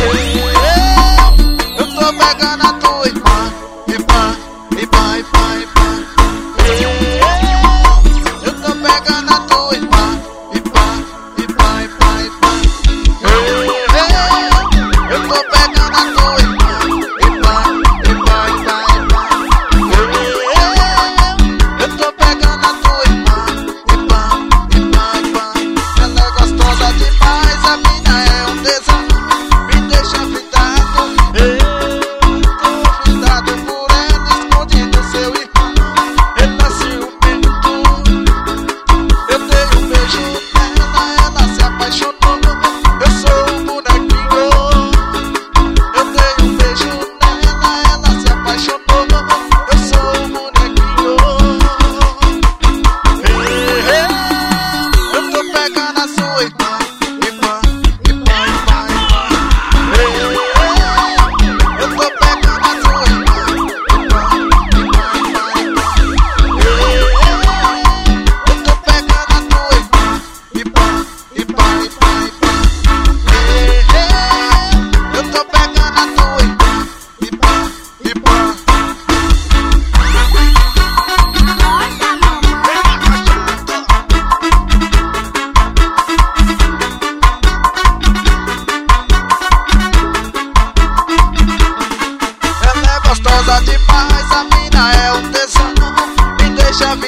Eu tô pegando a tua irmã, irmã, irmã, irmã, irmã. Eu tô pegando a tua irmã, irmã, irmã, irmã, irmã. Eu tô pegando a tua irmã, irmã, irmã, irmã, irmã. Eu tô pegando a tua irmã, irmã, irmã, irmã. Ela é gostosa demais, a mina é um tesão, me deixa fritado. Tô fritado por ela, escondido seu irmão. Ele é ciumento. Eu dei um beijo nela, ela se apaixonou. Eu sou um bonequinho. Eu dei um beijo nela, ela se apaixonou. Eu sou um bonequinho. Eu tô pegando a sua irmã, irmã, irmã, irmã, irmã. Eu tô pegando a sua irmã, irmã, irmã, irmã, irmã. Eu tô pegando a tua irmã, irmã, irmã, irmã, irmã. Eu tô pegando a tua irmã, irmã, irmã. Ela é gostosa demais, a mina é um tesão, me deixa